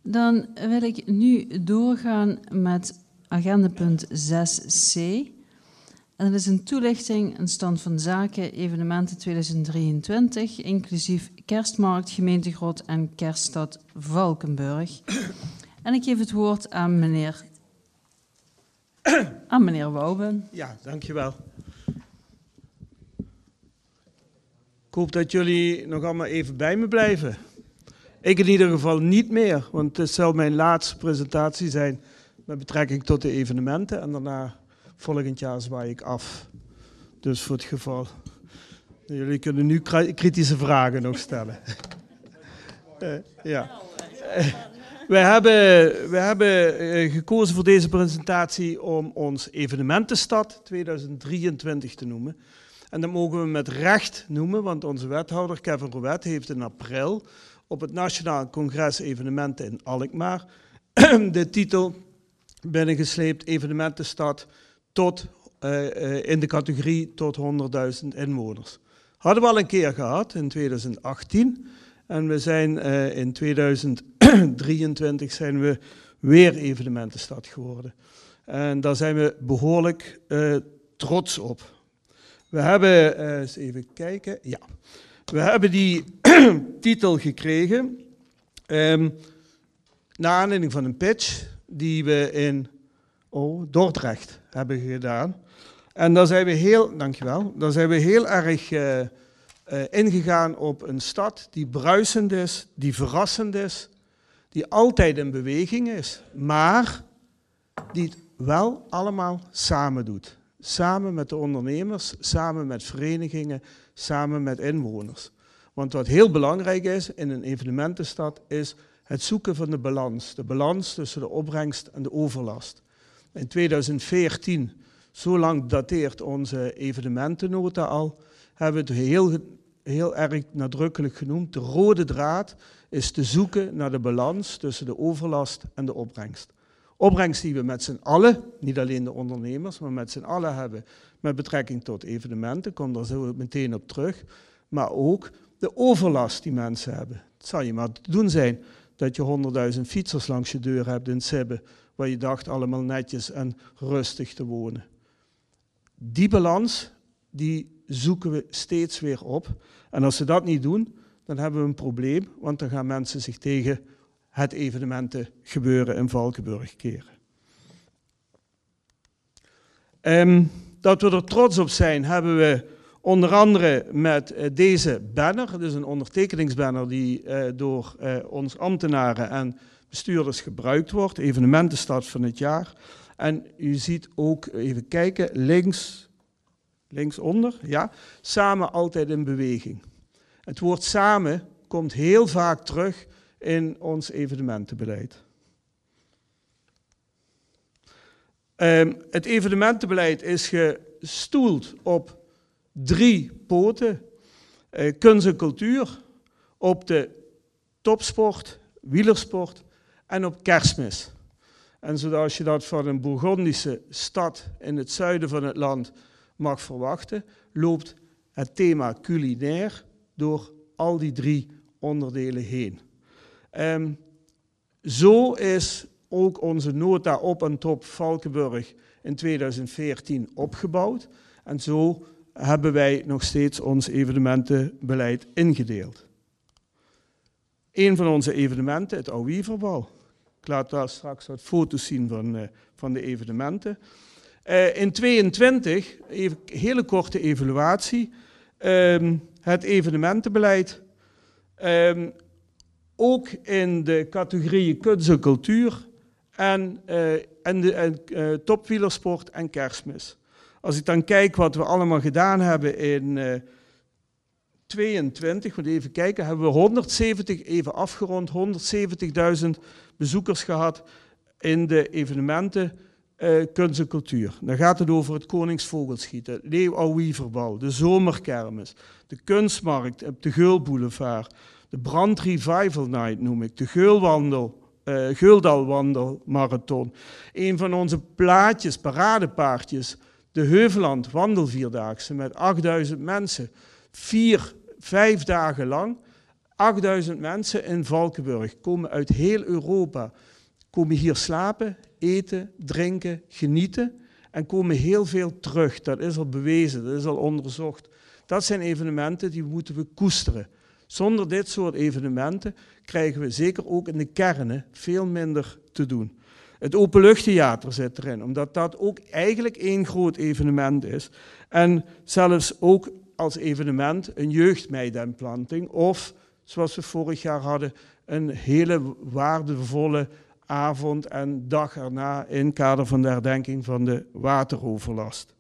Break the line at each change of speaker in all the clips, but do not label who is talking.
Dan wil ik nu doorgaan met agendapunt 6c. En dat is een toelichting en stand van zaken evenementen 2023, inclusief Kerstmarkt, Gemeentegrot en Kerststad Valkenburg. En ik geef het woord aan meneer Wouwen.
Ja, dankjewel. Ik hoop dat jullie nog allemaal even bij me blijven. Ik in ieder geval niet meer, want het zal mijn laatste presentatie zijn met betrekking tot de evenementen. En daarna, volgend jaar, zwaai ik af. Dus voor het geval. Jullie kunnen nu kritische vragen nog stellen. Ja. We hebben gekozen voor deze presentatie om ons Evenementenstad 2023 te noemen. En dat mogen we met recht noemen, want onze wethouder Kevin Rouet heeft in april op het Nationaal Congres Evenementen in Alkmaar de titel binnengesleept Evenementenstad in de categorie tot 100.000 inwoners. Hadden we al een keer gehad in 2018 en we zijn in 2023 zijn we weer evenementenstad geworden. En daar zijn we behoorlijk trots op. We hebben, eens even kijken, ja. We hebben die titel gekregen naar aanleiding van een pitch die we in Dordrecht hebben gedaan. En daar zijn we heel erg ingegaan op een stad die bruisend is, die verrassend is, die altijd in beweging is, maar die het wel allemaal samen doet. Samen met de ondernemers, samen met verenigingen, samen met inwoners. Want wat heel belangrijk is in een evenementenstad is het zoeken van de balans. De balans tussen de opbrengst en de overlast. In 2014, zo lang dateert onze evenementennota al, hebben we het heel erg nadrukkelijk genoemd. De rode draad is te zoeken naar de balans tussen de overlast en de opbrengst. Opbrengst die we met z'n allen, niet alleen de ondernemers, maar met z'n allen hebben met betrekking tot evenementen, kom daar zo meteen op terug, maar ook de overlast die mensen hebben. Het zal je maar te doen zijn dat je 100.000 fietsers langs je deur hebt in Sibbe, waar je dacht allemaal netjes en rustig te wonen. Die balans, die zoeken we steeds weer op. En als ze dat niet doen, dan hebben we een probleem, want dan gaan mensen zich tegen het evenementengebeuren in Valkenburg keren. Dat we er trots op zijn, hebben we onder andere met deze banner, dus een ondertekeningsbanner die door ons ambtenaren en bestuurders gebruikt wordt, Evenementenstad van het jaar. En u ziet ook, even kijken, linksonder, ja, samen altijd in beweging. Het woord samen komt heel vaak terug in ons evenementenbeleid. Het evenementenbeleid is gestoeld op 3 poten. Kunst en cultuur, op de topsport, wielersport en op Kerstmis. En zoals je dat van een Bourgondische stad in het zuiden van het land mag verwachten, loopt het thema culinair door al die 3 onderdelen heen. Zo is ook onze nota op en top Valkenburg in 2014 opgebouwd. En zo hebben wij nog steeds ons evenementenbeleid ingedeeld. Een van onze evenementen, het Ouwieverbal. Ik laat daar straks wat foto's zien van de evenementen. In 2022, even een hele korte evaluatie, het evenementenbeleid. Ook in de categorieën kunst en cultuur en topwielersport en Kerstmis. Als ik dan kijk wat we allemaal gedaan hebben in 22, moet even kijken, hebben we 170.000 bezoekers gehad in de evenementen kunst en cultuur. Dan gaat het over het Koningsvogelschieten, het Leeuw-Ouwieverbal, de Zomerkermis, de kunstmarkt op de Geulboulevard, de Brand Revival Night noem ik, de Geuldalwandelmarathon. Een van onze paradepaardjes, de Heuveland Wandelvierdaagse met 8.000 mensen. 4-5 dagen lang, 8000 mensen in Valkenburg, komen uit heel Europa, komen hier slapen, eten, drinken, genieten en komen heel veel terug. Dat is al bewezen, dat is al onderzocht. Dat zijn evenementen die moeten we koesteren. Zonder dit soort evenementen krijgen we zeker ook in de kernen veel minder te doen. Het openluchttheater zit erin, omdat dat ook eigenlijk één groot evenement is. En zelfs ook als evenement een jeugdmeidenplanting of, zoals we vorig jaar hadden, een hele waardevolle avond en dag erna in het kader van de herdenking van de wateroverlast.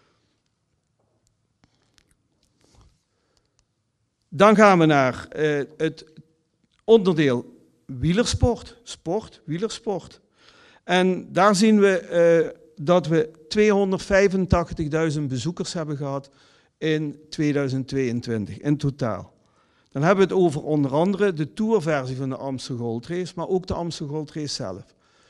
Dan gaan we naar het onderdeel wielersport, wielersport. En daar zien we dat we 285.000 bezoekers hebben gehad in 2022, in totaal. Dan hebben we het over onder andere de tourversie van de Amstel Gold Race, maar ook de Amstel Gold Race zelf.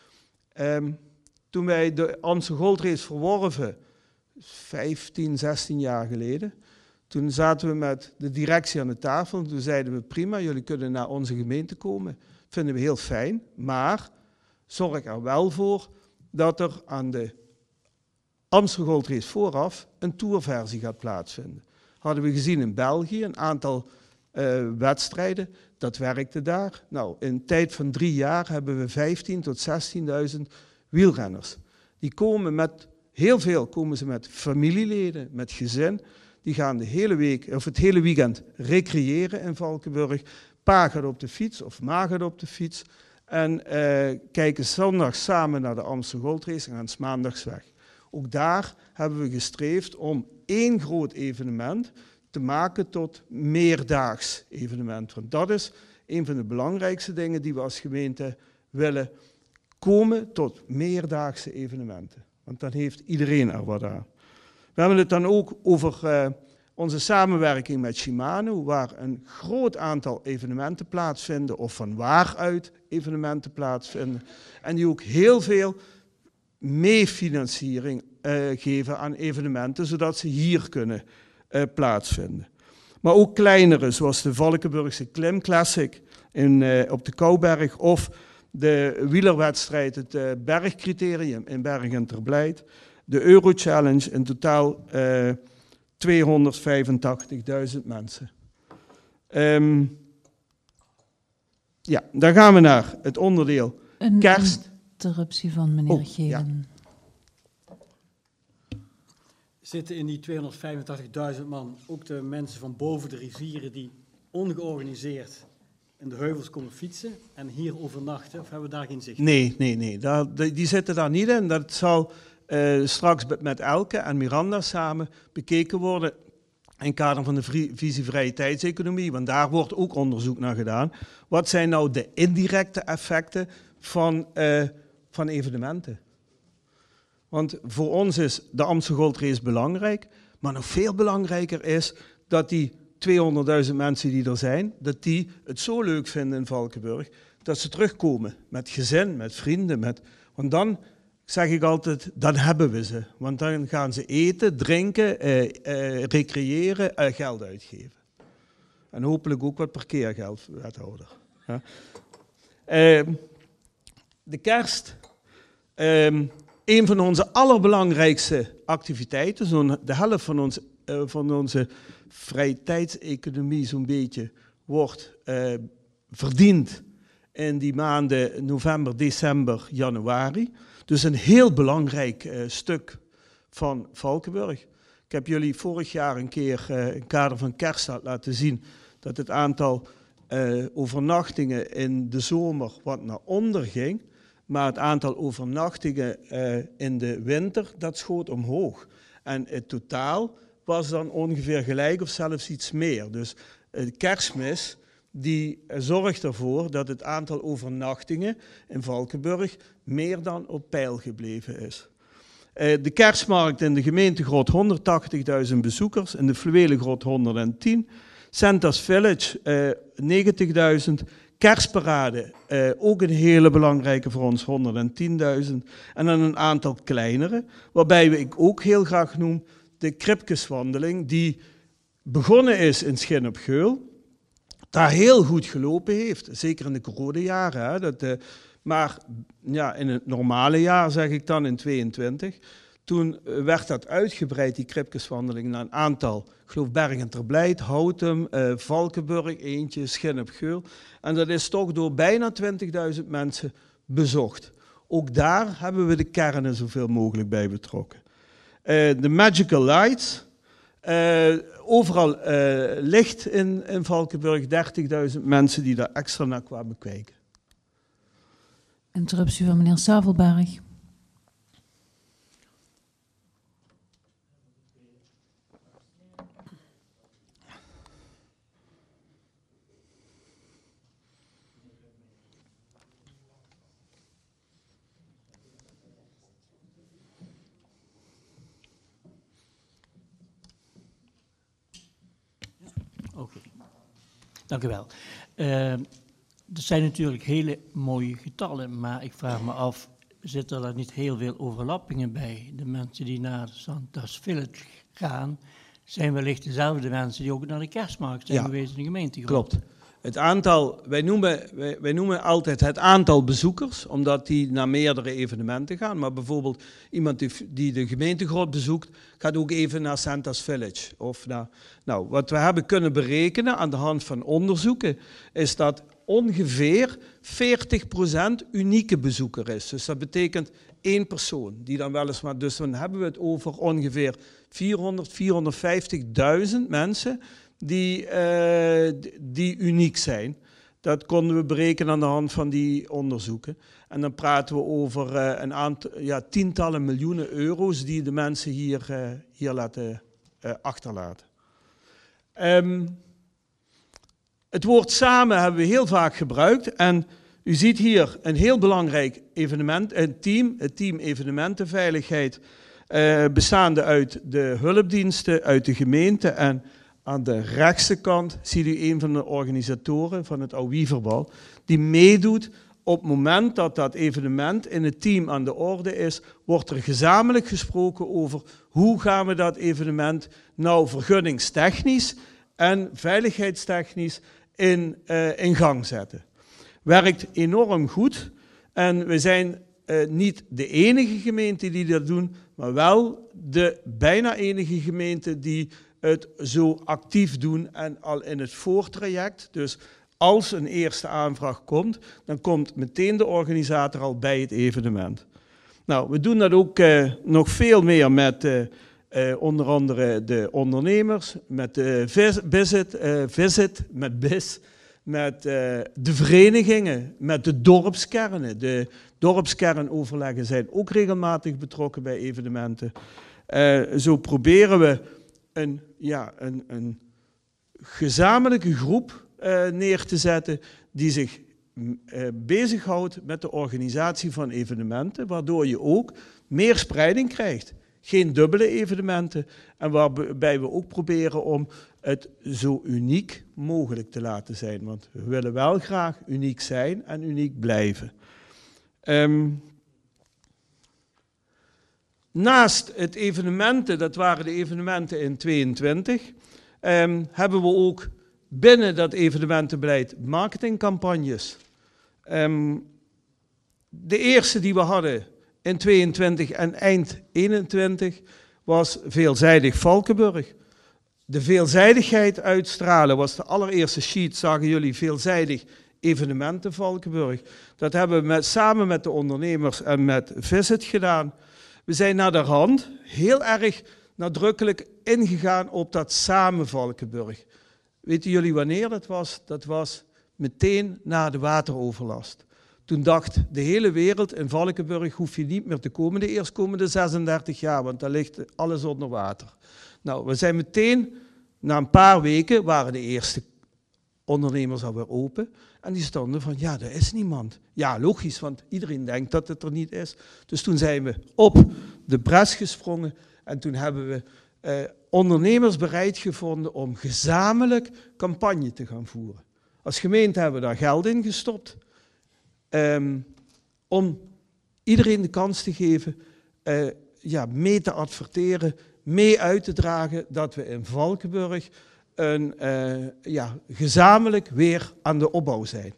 Toen wij de Amstel Gold Race verworven, 15, 16 jaar geleden, toen zaten we met de directie aan de tafel en toen zeiden we prima, jullie kunnen naar onze gemeente komen. Vinden we heel fijn, maar zorg er wel voor dat er aan de Amstel Gold Race vooraf een tourversie gaat plaatsvinden. Hadden we gezien in België een aantal wedstrijden, dat werkte daar. Nou, in een tijd van 3 jaar hebben we 15.000 tot 16.000 wielrenners. Die komen met, heel veel komen ze met familieleden, met gezin. Die gaan de hele week, of het hele weekend recreëren in Valkenburg. Pa gaat op de fiets of ma gaat op de fiets. En kijken zondag samen naar de Amstel Gold Race en gaan 's maandags weg. Ook daar hebben we gestreefd om één groot evenement te maken tot meerdaags evenement. Want dat is een van de belangrijkste dingen die we als gemeente willen, komen tot meerdaagse evenementen. Want dan heeft iedereen er wat aan. We hebben het dan ook over onze samenwerking met Shimano, waar een groot aantal evenementen plaatsvinden of van waaruit evenementen plaatsvinden. En die ook heel veel meefinanciering geven aan evenementen, zodat ze hier kunnen plaatsvinden. Maar ook kleinere, zoals de Valkenburgse Klim Classic op de Kouberg of de wielerwedstrijd, het Bergcriterium in Bergen ter Blijt, de Euro Challenge, in totaal 285.000 mensen. Ja, dan gaan we naar het onderdeel kerst.
Een interruptie van meneer Geven.
Ja.
Zitten in die 285.000 man ook de mensen van boven de rivieren die ongeorganiseerd in de heuvels komen fietsen en hier overnachten? Of hebben we daar geen zicht op?
Nee. Die zitten daar niet in. Dat zal straks met Elke en Miranda samen bekeken worden in het kader van de visie vrije tijdseconomie, want daar wordt ook onderzoek naar gedaan. Wat zijn nou de indirecte effecten van evenementen? Want voor ons is de Amstel Gold Race belangrijk, maar nog veel belangrijker is dat die 200.000 mensen die er zijn, dat die het zo leuk vinden in Valkenburg, dat ze terugkomen met gezin, met vrienden. Want dan, zeg ik altijd, dan hebben we ze. Want dan gaan ze eten, drinken, recreëren, geld uitgeven. En hopelijk ook wat parkeergeld, wethouder. Ja. De kerst, een van onze allerbelangrijkste activiteiten, zo'n de helft van onze vrije tijdseconomie zo'n beetje wordt verdiend in die maanden november, december, januari. Dus een heel belangrijk stuk van Valkenburg. Ik heb jullie vorig jaar een keer in het kader van kerst laten zien dat het aantal overnachtingen in de zomer wat naar onder ging. Maar het aantal overnachtingen in de winter, dat schoot omhoog. En het totaal was dan ongeveer gelijk of zelfs iets meer. Dus de Kerstmis die zorgt ervoor dat het aantal overnachtingen in Valkenburg meer dan op peil gebleven is. De kerstmarkt in de gemeentegrot 180.000 bezoekers, in de Fluwelengrot 110. Santa's Village 90.000. Kerstparade, ook een hele belangrijke voor ons, 110.000. En dan een aantal kleinere, waarbij ik ook heel graag noem de Kripkeswandeling, die begonnen is in Schin op Geul. daar heel goed gelopen heeft. Zeker in de coronajaren. Hè, maar ja, in het normale jaar, zeg ik dan, in 22... Toen werd dat uitgebreid, die Kripkeswandeling, naar een aantal. Ik geloof Bergen ter Blijt, Houtem, Valkenburg, eentje, Schin op Geul. En dat is toch door bijna 20.000 mensen bezocht. Ook daar hebben we de kernen zoveel mogelijk bij betrokken. De Magical Lights. Overal licht in Valkenburg, 30.000 mensen die daar extra naar kwamen kijken.
Interruptie van meneer Savelberg.
Oké, dank u wel. Er zijn natuurlijk hele mooie getallen, maar ik vraag me af, zitten er niet heel veel overlappingen bij? De mensen die naar Santa's Village gaan, zijn wellicht dezelfde mensen die ook naar de kerstmarkt zijn geweest in de gemeente.
Klopt. Het aantal, wij noemen altijd het aantal bezoekers, omdat die naar meerdere evenementen gaan. Maar bijvoorbeeld iemand die de gemeentegrot bezoekt, gaat ook even naar Santa's Village. Nou, wat we hebben kunnen berekenen aan de hand van onderzoeken, is dat ongeveer 40% unieke bezoeker is. Dus dat betekent één persoon, die dan weliswaar, dus dan hebben we het over ongeveer 450.000 mensen die uniek zijn. Dat konden we berekenen aan de hand van die onderzoeken. En dan praten we over een aantal, tientallen miljoenen euro's die de mensen hier laten achterlaten. Het woord samen hebben we heel vaak gebruikt. En u ziet hier een heel belangrijk evenement, het team evenementenveiligheid, bestaande uit de hulpdiensten, uit de gemeente. En aan de rechtse kant ziet u een van de organisatoren van het Ouwieverbal, die meedoet. Op het moment dat dat evenement in het team aan de orde is, wordt er gezamenlijk gesproken over hoe gaan we dat evenement nou vergunningstechnisch en veiligheidstechnisch in gang zetten. Werkt enorm goed en we zijn niet de enige gemeente die dat doen, maar wel de bijna enige gemeente die het zo actief doen en al in het voortraject. Dus als een eerste aanvraag komt, dan komt meteen de organisator al bij het evenement. Nou, we doen dat ook nog veel meer met onder andere de ondernemers, met de Visit, met BIS, met de verenigingen, met de dorpskernen. De dorpskernoverleggen zijn ook regelmatig betrokken bij evenementen. Zo proberen we een gezamenlijke groep neer te zetten die zich bezighoudt met de organisatie van evenementen, waardoor je ook meer spreiding krijgt. Geen dubbele evenementen en waarbij we ook proberen om het zo uniek mogelijk te laten zijn. Want we willen wel graag uniek zijn en uniek blijven. Naast het evenementen, dat waren de evenementen in 2022, hebben we ook binnen dat evenementenbeleid marketingcampagnes. De eerste die we hadden in 22 en eind 21 was veelzijdig Valkenburg. De veelzijdigheid uitstralen was de allereerste sheet, zagen jullie, veelzijdig evenementen Valkenburg. Dat hebben we samen met de ondernemers en met Visit gedaan. We zijn naderhand heel erg nadrukkelijk ingegaan op dat samen Valkenburg. Weten jullie wanneer dat was? Dat was meteen na de wateroverlast. Toen dacht de hele wereld, in Valkenburg hoef je niet meer te komen de eerstkomende 36 jaar, want daar ligt alles onder water. Nou, we zijn meteen, na een paar weken, waren de eerste ondernemers alweer open. En die stonden van, ja, er is niemand. Ja, logisch, want iedereen denkt dat het er niet is. Dus toen zijn we op de bres gesprongen en toen hebben we ondernemers bereid gevonden om gezamenlijk campagne te gaan voeren. Als gemeente hebben we daar geld in gestopt om iedereen de kans te geven mee te adverteren, mee uit te dragen dat we in Valkenburg gezamenlijk weer aan de opbouw zijn.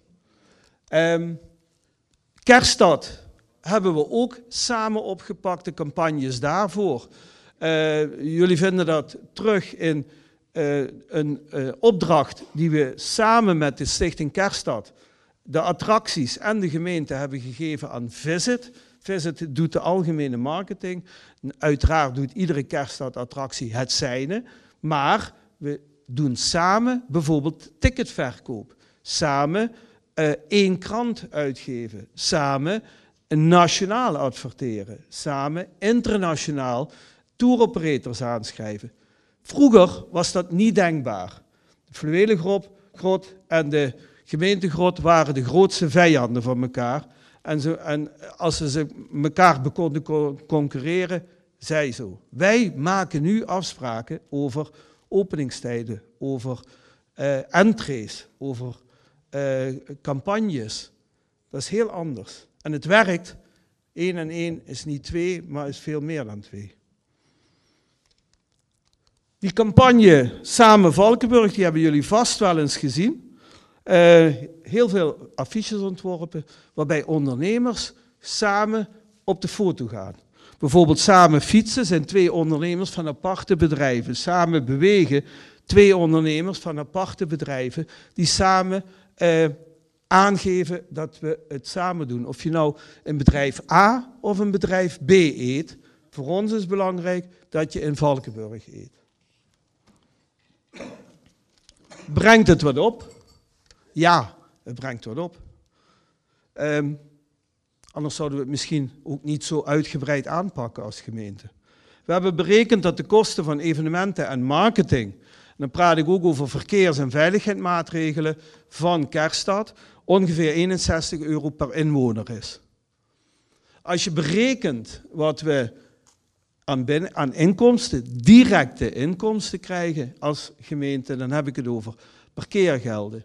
Kerststad hebben we ook samen opgepakt, de campagnes daarvoor. Jullie vinden dat terug in een opdracht die we samen met de Stichting Kerststad, de attracties en de gemeente hebben gegeven aan Visit. Visit doet de algemene marketing. Uiteraard doet iedere Kerststad-attractie het zijne. Maar we doen samen bijvoorbeeld ticketverkoop. Samen 1 krant uitgeven. Samen nationaal adverteren. Samen internationaal touroperators aanschrijven. Vroeger was dat niet denkbaar. De Fluwelengrot en de gemeentegrot waren de grootste vijanden van elkaar. En als ze elkaar konden concurreren, zij zo. Wij maken nu afspraken over openingstijden, over entrees, over campagnes. Dat is heel anders. En het werkt. 1 en 1 is niet 2, maar is veel meer dan 2. Die campagne Samen Valkenburg, die hebben jullie vast wel eens gezien. Heel veel affiches ontworpen, waarbij ondernemers samen op de foto gaan. Bijvoorbeeld Samen Fietsen zijn 2 ondernemers van aparte bedrijven. Samen Bewegen, 2 ondernemers van aparte bedrijven die samen aangeven dat we het samen doen. Of je nou een bedrijf A of een bedrijf B eet. Voor ons is belangrijk dat je in Valkenburg eet. Brengt het wat op? Ja, het brengt wat op. Anders zouden we het misschien ook niet zo uitgebreid aanpakken als gemeente. We hebben berekend dat de kosten van evenementen en marketing, en dan praat ik ook over verkeers- en veiligheidsmaatregelen van Kerststad, ongeveer €61 per inwoner is. Als je berekent wat we aan inkomsten, directe inkomsten krijgen als gemeente, dan heb ik het over parkeergelden,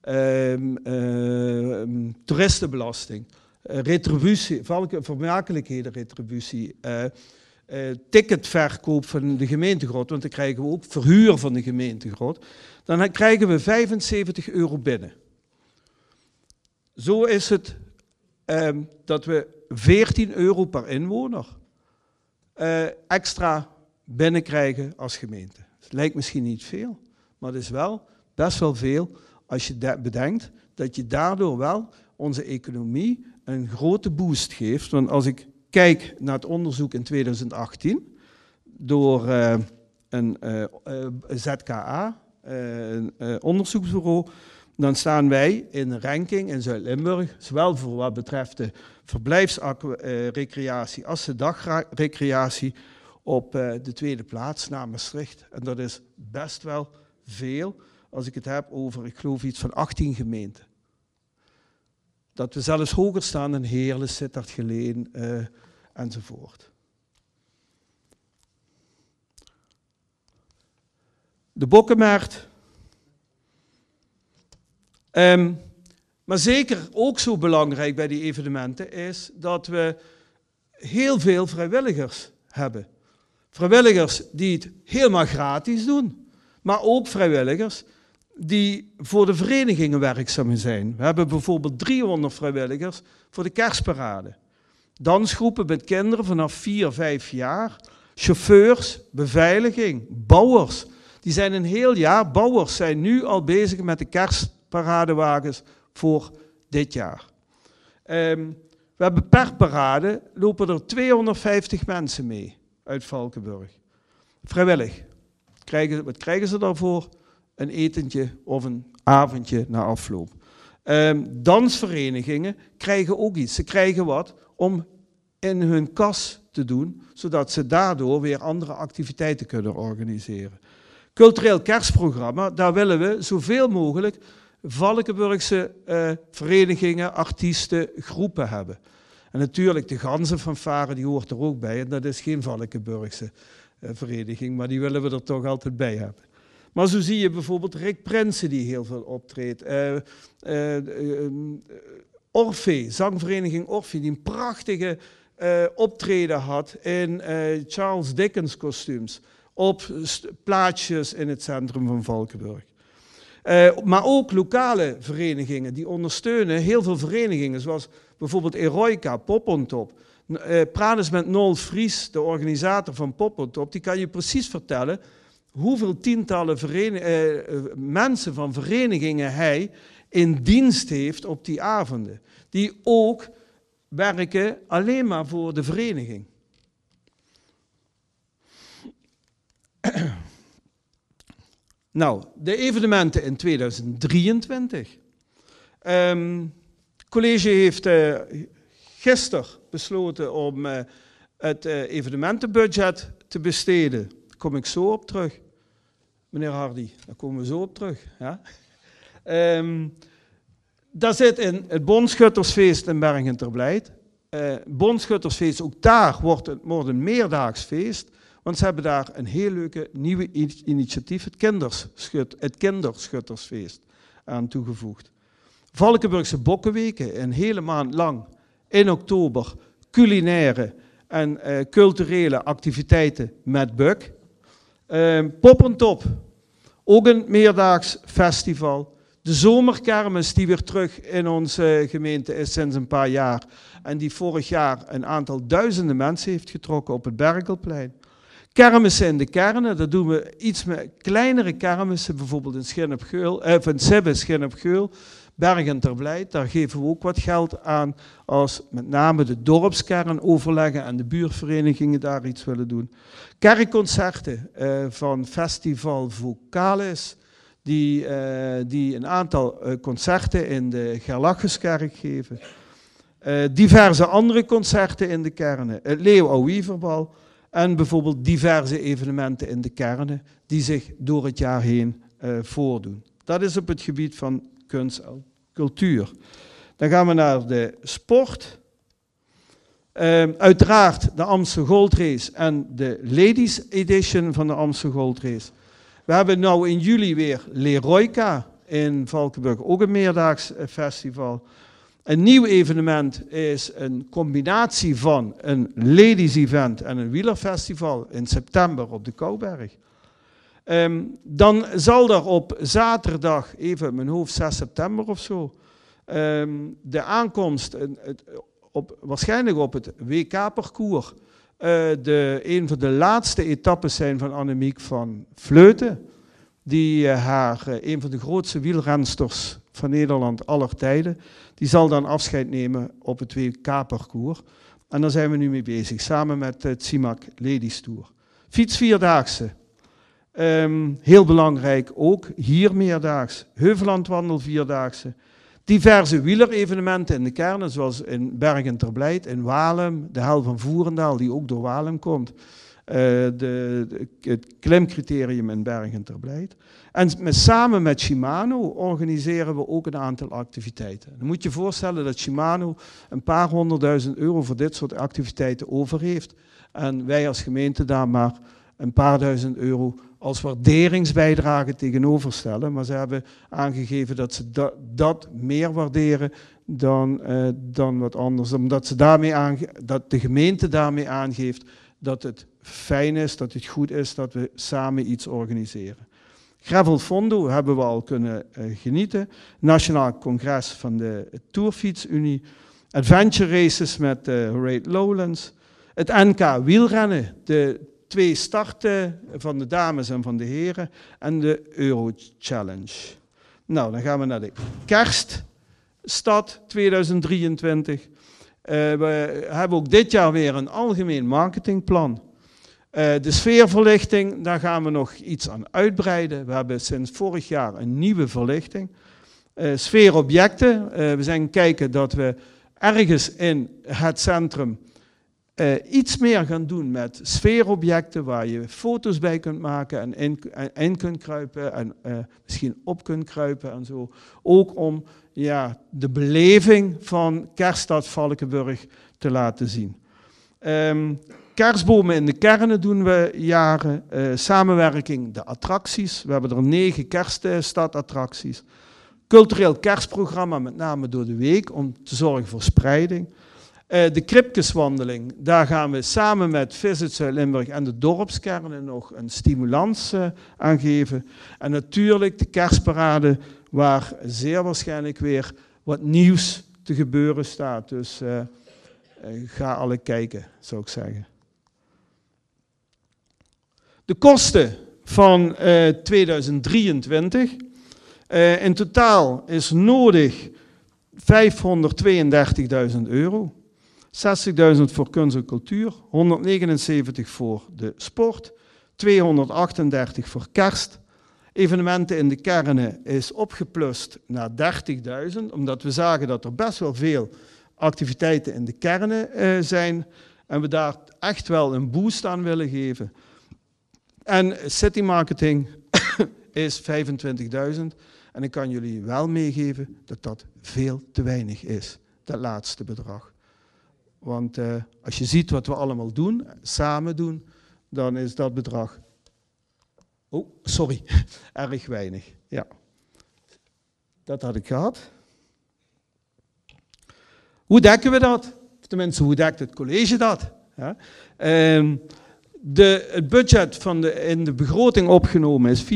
toeristenbelasting, retributie, vermakelijkheden-retributie, ticketverkoop van de gemeentegrot, want dan krijgen we ook verhuur van de gemeentegrot, dan krijgen we €75 binnen. Zo is het dat we €14 per inwoner extra binnenkrijgen als gemeente. Het lijkt misschien niet veel, maar het is wel best wel veel als je bedenkt dat je daardoor wel onze economie een grote boost geeft. Want als ik kijk naar het onderzoek in 2018 door een ZKA, een onderzoeksbureau, dan staan wij in een ranking in Zuid-Limburg, zowel voor wat betreft de verblijfsrecreatie als de dagrecreatie, op de 2e plaats na Maastricht. En dat is best wel veel als ik het heb over, ik geloof iets van 18 gemeenten. Dat we zelfs hoger staan dan Heerlen, Sittard, Geleen enzovoort. De Bokkenmarkt. Maar zeker ook zo belangrijk bij die evenementen is dat we heel veel vrijwilligers hebben. Vrijwilligers die het helemaal gratis doen, maar ook vrijwilligers die voor de verenigingen werkzaam zijn. We hebben bijvoorbeeld 300 vrijwilligers voor de kerstparade. Dansgroepen met kinderen vanaf 4, 5 jaar. Chauffeurs, beveiliging, bouwers. Die zijn een heel jaar, bouwers zijn nu al bezig met de kerstparadewagens voor dit jaar. We hebben per parade lopen er 250 mensen mee uit Valkenburg. Vrijwillig. Wat krijgen ze daarvoor? Een etentje of een avondje na afloop. Dansverenigingen krijgen ook iets. Ze krijgen wat om in hun kas te doen, zodat ze daardoor weer andere activiteiten kunnen organiseren. Cultureel kerstprogramma, daar willen we zoveel mogelijk Valkenburgse verenigingen, artiesten, groepen hebben. En natuurlijk de ganzenfanfare, die hoort er ook bij. En dat is geen Valkenburgse vereniging, maar die willen we er toch altijd bij hebben. Maar zo zie je bijvoorbeeld Rick Prinsen die heel veel optreedt. Orphee, zangvereniging Orphee, die een prachtige optreden had in Charles Dickens kostuums. op plaatsjes in het centrum van Valkenburg. Maar ook lokale verenigingen die ondersteunen, heel veel verenigingen, zoals bijvoorbeeld Eroica, Pop on Top. Praat eens met Nol Vries, de organisator van Pop on Top, die kan je precies vertellen hoeveel tientallen mensen van verenigingen hij in dienst heeft op die avonden. Die ook werken alleen maar voor de vereniging. Nou, de evenementen in 2023. Het college heeft gisteren besloten om het evenementenbudget te besteden. Daar kom ik zo op terug. Meneer Hardy, daar komen we zo op terug. Ja? Daar zit in het Bonschuttersfeest in Bergen ter Blijt. Bonschuttersfeest, ook daar wordt een meerdaags feest. Want ze hebben daar een heel leuke nieuwe initiatief, het Kinderschuttersfeest, aan toegevoegd. Valkenburgse Bokkenweken, een hele maand lang in oktober, culinaire en culturele activiteiten met Buk. Pop on Top, ook een meerdaags festival. De zomerkermis die weer terug in onze gemeente is sinds een paar jaar. En die vorig jaar een aantal duizenden mensen heeft getrokken op het Berkelplein. Kermissen in de kernen, dat doen we iets met kleinere kermissen, bijvoorbeeld in Sibbe, Schin op Geul, Bergen ter Blijt. Daar geven we ook wat geld aan als met name de dorpskern overleggen en de buurtverenigingen daar iets willen doen. Kerkconcerten van Festival Vocalis, die een aantal concerten in de Gerlacheskerk geven. Diverse andere concerten in de kernen, het Leeuw-Auwieverbal. En bijvoorbeeld diverse evenementen in de kernen die zich door het jaar heen voordoen. Dat is op het gebied van kunst en cultuur. Dan gaan we naar de sport. Uiteraard de Amstel Gold Race en de Ladies Edition van de Amstel Gold Race. We hebben nu in juli weer Leroica in Valkenburg, ook een meerdaags festival. Een nieuw evenement is een combinatie van een ladies event en een wielerfestival in september op de Kouberg. Dan zal er op zaterdag, even in mijn hoofd 6 september of zo, de aankomst, waarschijnlijk op het WK-parcours, een van de laatste etappes zijn van Annemiek van Vleuten, die een van de grootste wielrensters van Nederland aller tijden, die zal dan afscheid nemen op het WK-parcours. En daar zijn we nu mee bezig, samen met het CIMAC Ladies Tour. Fietsvierdaagse, heel belangrijk ook, hier meerdaags. Heuvelandwandel vierdaagse. Diverse wielerevenementen in de kernen, zoals in Bergen ter Blijt, in Waalum, de Hel van Voerendaal, die ook door Waalum komt. Het klimcriterium in Bergen ter Blijt. En samen met Shimano organiseren we ook een aantal activiteiten. Dan moet je je voorstellen dat Shimano een paar €100.000 voor dit soort activiteiten over heeft. En wij als gemeente daar maar een paar €1000 als waarderingsbijdrage tegenover stellen. Maar ze hebben aangegeven dat ze dat meer waarderen dan wat anders. Omdat dat de gemeente daarmee aangeeft dat het fijn is, dat het goed is dat we samen iets organiseren. Gravel Fondo hebben we al kunnen genieten. Nationaal Congres van de Tourfietsunie. Adventure races met Raid Lowlands. Het NK wielrennen, de 2 starten van de dames en van de heren. En de Euro Challenge. Nou, dan gaan we naar de Kerststad 2023. We hebben ook dit jaar weer een algemeen marketingplan. De sfeerverlichting, daar gaan we nog iets aan uitbreiden. We hebben sinds vorig jaar een nieuwe verlichting. Sfeerobjecten, we zijn kijken dat we ergens in het centrum iets meer gaan doen met sfeerobjecten waar je foto's bij kunt maken en in kunt kruipen en misschien op kunt kruipen en zo. Ook om de beleving van Kerststad Valkenburg te laten zien. Kerstbomen in de kernen doen we jaren. Samenwerking, de attracties. We hebben er 9 kerststadattracties. Cultureel kerstprogramma, met name door de week, om te zorgen voor spreiding. De Kripkeswandeling, daar gaan we samen met Visit Zuid-Limburg en de dorpskernen nog een stimulans aan geven. En natuurlijk de kerstparade, waar zeer waarschijnlijk weer wat nieuws te gebeuren staat. Dus ga alle kijken, zou ik zeggen. De kosten van 2023. In totaal is nodig €532.000. 60.000 voor kunst en cultuur, 179 voor de sport, 238 voor kerst. Evenementen in de kernen is opgeplust naar 30.000, omdat we zagen dat er best wel veel activiteiten in de kernen zijn en we daar echt wel een boost aan willen geven. En city marketing is 25.000 en ik kan jullie wel meegeven dat dat veel te weinig is, dat laatste bedrag. Want als je ziet wat we allemaal doen, samen doen, dan is dat bedrag, erg weinig. Ja, dat had ik gehad. Hoe dekken we dat? Of tenminste, hoe dekt het college dat? Ja. Het budget in de begroting opgenomen is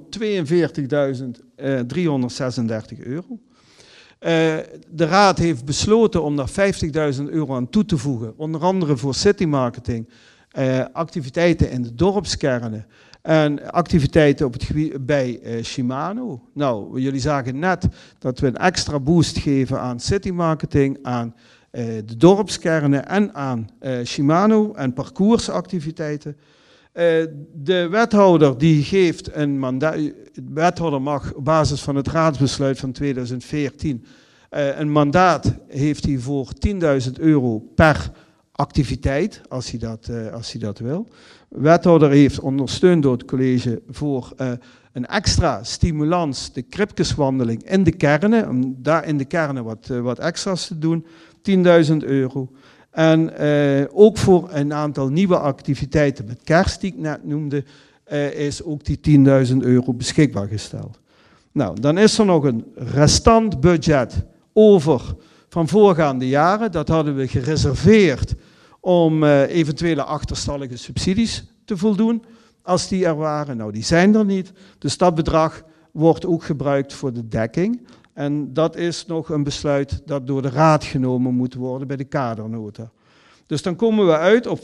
€442.336. De raad heeft besloten om daar €50.000 aan toe te voegen, onder andere voor city marketing, activiteiten in de dorpskernen en activiteiten op het gebied bij Shimano. Nou, jullie zagen net dat we een extra boost geven aan city marketing, aan de dorpskernen en aan Shimano en parcoursactiviteiten. De wethouder die geeft een mandaat, de wethouder mag op basis van het raadsbesluit van 2014 een mandaat heeft hij voor €10.000 per activiteit, als hij dat wil. De wethouder heeft ondersteund door het college voor een extra stimulans, de Kripkeswandeling in de kernen, om daar in de kernen wat extra's te doen, €10.000. En ook voor een aantal nieuwe activiteiten met kerst die ik net noemde, is ook die €10.000 beschikbaar gesteld. Nou, dan is er nog een restant budget over van voorgaande jaren. Dat hadden we gereserveerd om eventuele achterstallige subsidies te voldoen, als die er waren. Nou, die zijn er niet. Dus dat bedrag wordt ook gebruikt voor de dekking. En dat is nog een besluit dat door de raad genomen moet worden bij de kadernota. Dus dan komen we uit op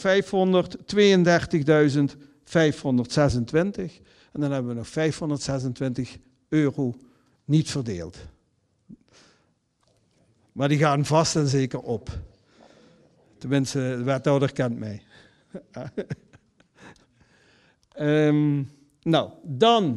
€532.526. En dan hebben we nog €526 niet verdeeld. Maar die gaan vast en zeker op. Tenminste, de wethouder kent mij. Nou, dan.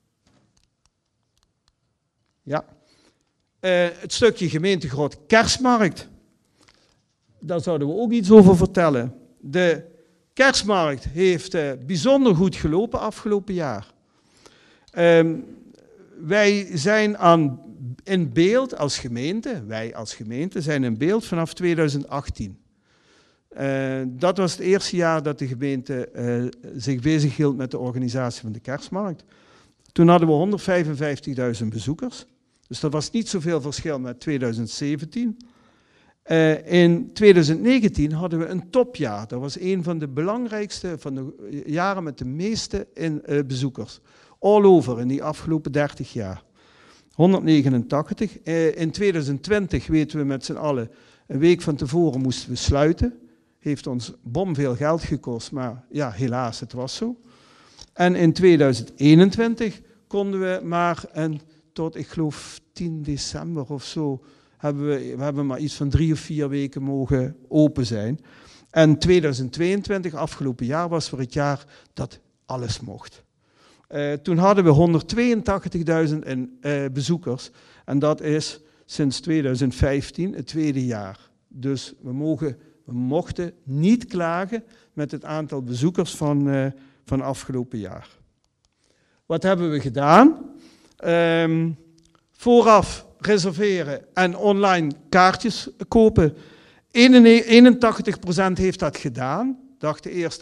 Ja. Het stukje gemeentegrot kerstmarkt. Daar zouden we ook iets over vertellen. De kerstmarkt heeft bijzonder goed gelopen afgelopen jaar. Wij zijn in beeld als gemeente, zijn in beeld vanaf 2018. Dat was het eerste jaar dat de gemeente zich bezighield met de organisatie van de kerstmarkt. Toen hadden we 155.000 bezoekers. Dus dat was niet zoveel verschil met 2017. In 2019 hadden we een topjaar. Dat was een van de belangrijkste van de jaren met de meeste bezoekers. All over in die afgelopen 30 jaar. 189. In 2020 weten we met z'n allen, een week van tevoren moesten we sluiten. Heeft ons bomveel geld gekost, maar ja, helaas, het was zo. En in 2021 konden we maar tot, ik geloof, 10 december of zo, we hebben maar iets van 3 of 4 weken mogen open zijn. En 2022, afgelopen jaar, was voor het jaar dat alles mocht. Toen hadden we 182.000 bezoekers en dat is sinds 2015 het tweede jaar. Dus we mochten niet klagen met het aantal bezoekers van afgelopen jaar. Wat hebben we gedaan? Vooraf reserveren en online kaartjes kopen. 81% heeft dat gedaan. Dachten eerst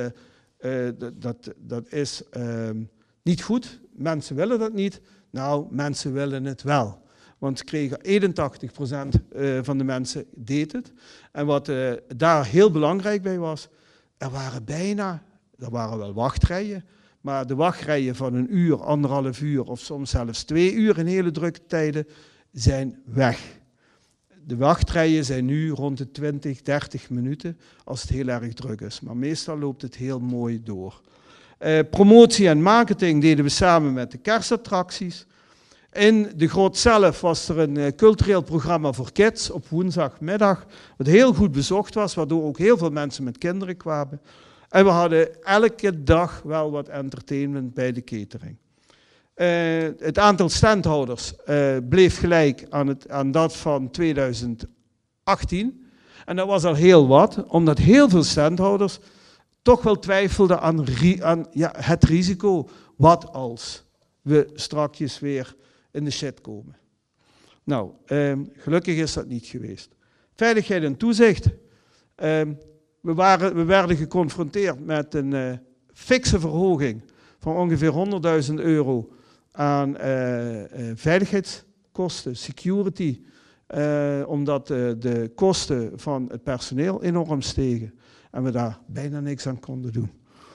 dat is niet goed. Mensen willen dat niet. Nou, mensen willen het wel. Want ze kregen 81% van de mensen deed het. En wat daar heel belangrijk bij was, er waren wel wachtrijen, maar de wachtrijen van 1 uur, 1,5 uur of soms zelfs 2 uur in hele drukke tijden zijn weg. De wachtrijen zijn nu rond de 20, 30 minuten als het heel erg druk is. Maar meestal loopt het heel mooi door. Promotie en marketing deden we samen met de kerstattracties. In de grot zelf was er een cultureel programma voor kids op woensdagmiddag, wat heel goed bezocht was, waardoor ook heel veel mensen met kinderen kwamen. En we hadden elke dag wel wat entertainment bij de catering. Het aantal standhouders bleef gelijk aan dat van 2018. En dat was al heel wat, omdat heel veel standhouders toch wel twijfelden aan het risico. Wat als we strakjes weer in de shit komen. Nou, gelukkig is dat niet geweest. Veiligheid en toezicht. We werden geconfronteerd met een fikse verhoging van ongeveer €100.000 aan veiligheidskosten, security, omdat de kosten van het personeel enorm stegen en we daar bijna niks aan konden doen.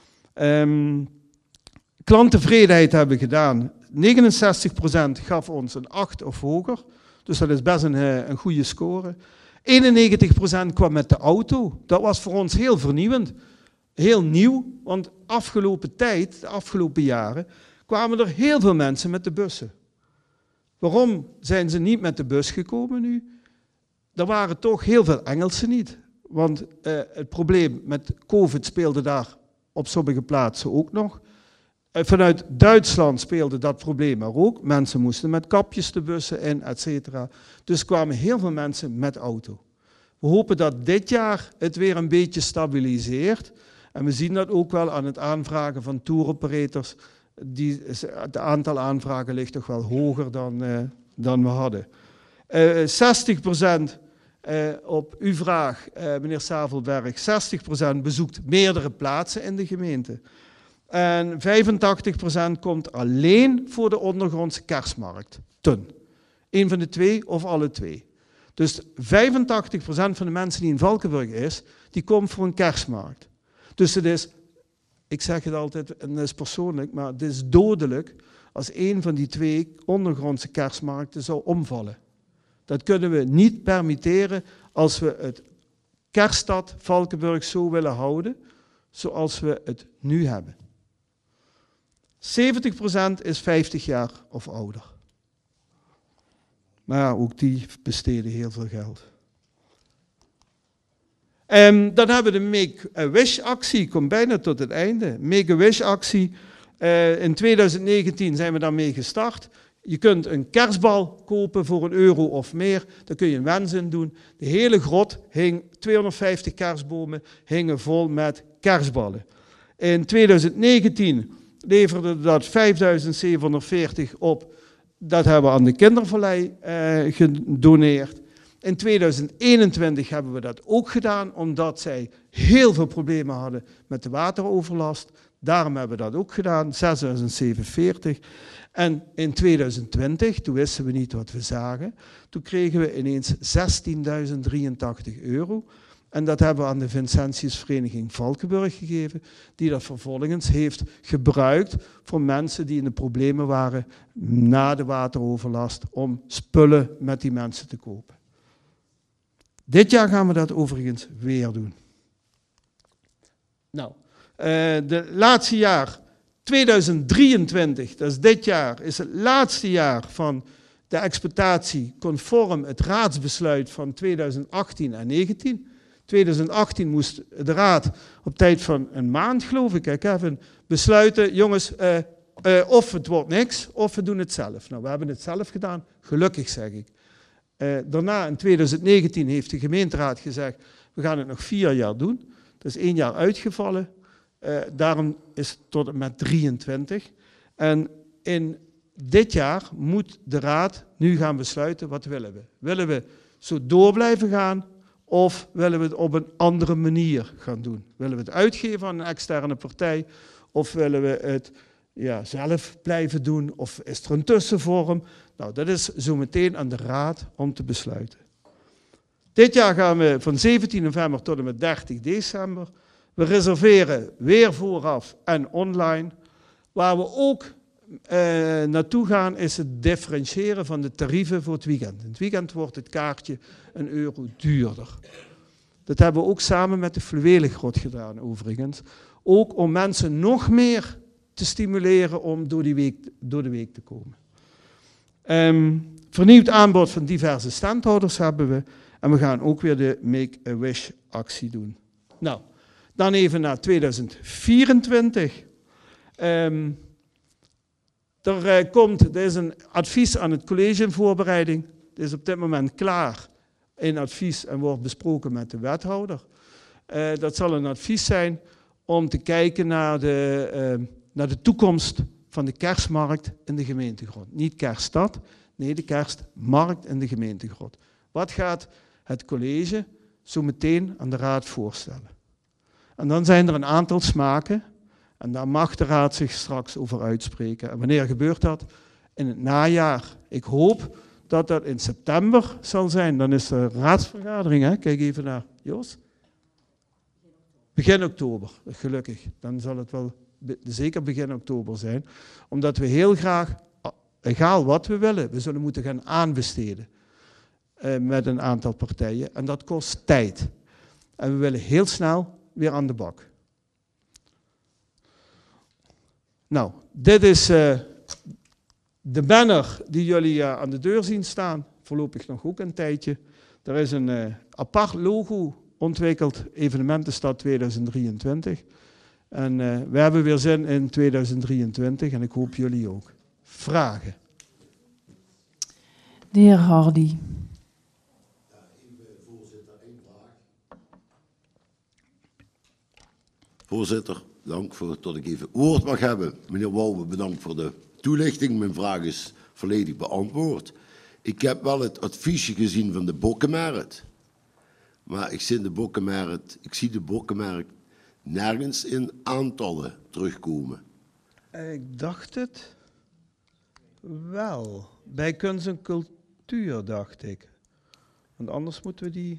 Klanttevredenheid hebben we gedaan. 69% gaf ons een 8 of hoger, dus dat is best een goede score. 91% kwam met de auto. Dat was voor ons heel vernieuwend, heel nieuw, want de afgelopen jaren, kwamen er heel veel mensen met de bussen. Waarom zijn ze niet met de bus gekomen nu? Er waren toch heel veel Engelsen niet, want het probleem met COVID speelde daar op sommige plaatsen ook nog. Vanuit Duitsland speelde dat probleem er ook. Mensen moesten met kapjes de bussen in, et cetera. Dus kwamen heel veel mensen met auto. We hopen dat dit jaar het weer een beetje stabiliseert. En we zien dat ook wel aan het aanvragen van tour operators. Het aantal aanvragen ligt toch wel hoger dan we hadden. 60% op uw vraag, meneer Savelberg, 60% bezoekt meerdere plaatsen in de gemeente. En 85% komt alleen voor de ondergrondse kerstmarkt. Eén van de twee of alle twee. Dus 85% van de mensen die in Valkenburg is, die komt voor een kerstmarkt. Dus het is, ik zeg het altijd, en dat is persoonlijk, maar het is dodelijk als één van die 2 ondergrondse kerstmarkten zou omvallen. Dat kunnen we niet permitteren als we het kerststad Valkenburg zo willen houden, zoals we het nu hebben. 70% is 50 jaar of ouder. Maar ja, ook die besteden heel veel geld. Dan hebben we de Make-A-Wish-actie, komt bijna tot het einde. Make-A-Wish-actie, in 2019 zijn we daarmee gestart. Je kunt een kerstbal kopen voor €1 of meer, daar kun je een wens in doen. De hele grot hing, 250 kerstbomen hingen vol met kerstballen. In 2019 leverde dat 5.740 op. Dat hebben we aan de Kindervallei gedoneerd. In 2021 hebben we dat ook gedaan, omdat zij heel veel problemen hadden met de wateroverlast. Daarom hebben we dat ook gedaan, 6.740. En in 2020, toen wisten we niet wat we zagen, toen kregen we ineens €16.083. En dat hebben we aan de Vincentiusvereniging Valkenburg gegeven, die dat vervolgens heeft gebruikt voor mensen die in de problemen waren na de wateroverlast, om spullen met die mensen te kopen. Dit jaar gaan we dat overigens weer doen. Nou, de laatste jaar, 2023, dat is dit jaar, is het laatste jaar van de exploitatie conform het raadsbesluit van 2018 en 2019. 2018 moest de raad op tijd van een maand, geloof ik, Kevin, besluiten, jongens, of het wordt niks, of we doen het zelf. Nou, we hebben het zelf gedaan, gelukkig zeg ik. Daarna, in 2019, heeft de gemeenteraad gezegd, we gaan het nog 4 jaar doen. Dat is 1 jaar uitgevallen. Daarom is het tot en met 23. En in dit jaar moet de raad nu gaan besluiten, wat willen we? Willen we zo door blijven gaan? Of willen we het op een andere manier gaan doen? Willen we het uitgeven aan een externe partij? Of willen we het zelf blijven doen of is er een tussenvorm? Nou, dat is zo meteen aan de raad om te besluiten. Dit jaar gaan we van 17 november tot en met 30 december. We reserveren weer vooraf en online. Waar we ook naartoe gaan is het differentiëren van de tarieven voor het weekend. In het weekend wordt het kaartje €1 duurder. Dat hebben we ook samen met de Fluwelengrot gedaan overigens. Ook om mensen nog meer te stimuleren om door de week te komen. Vernieuwd aanbod van diverse standhouders hebben we. En we gaan ook weer de Make-A-Wish actie doen. Nou, dan even naar 2024. Er is een advies aan het college in voorbereiding. Het is op dit moment klaar in advies en wordt besproken met de wethouder. Dat zal een advies zijn om te kijken naar de toekomst van de kerstmarkt in de gemeentegrond. Niet kerststad, nee, de kerstmarkt in de gemeentegrond. Wat gaat het college zo meteen aan de raad voorstellen? En dan zijn er een aantal smaken en daar mag de raad zich straks over uitspreken. En wanneer gebeurt dat? In het najaar. Ik hoop dat dat in september zal zijn. Dan is de raadsvergadering, hè? Kijk even naar Jos. Begin oktober, gelukkig. Dan zal het wel zeker begin oktober zijn. Omdat we heel graag, egal wat we willen, we zullen moeten gaan aanbesteden. Met een aantal partijen. En dat kost tijd. En we willen heel snel weer aan de bak. Nou, dit is de banner die jullie aan de deur zien staan. Voorlopig nog ook een tijdje. Er is een apart logo ontwikkeld, Evenementenstad 2023. En we hebben weer zin in 2023 en ik hoop jullie ook. Vragen?
De heer Hardy.
Voorzitter, dank voor dat ik even woord mag hebben. Meneer Wouwe, bedankt voor de toelichting. Mijn vraag is volledig beantwoord. Ik heb wel het adviesje gezien van de Bokkenmarkt. Maar ik zie de Bokkenmarkt nergens in aantallen terugkomen.
Ik dacht het wel. Bij kunst en cultuur, dacht ik. Want anders moeten we die...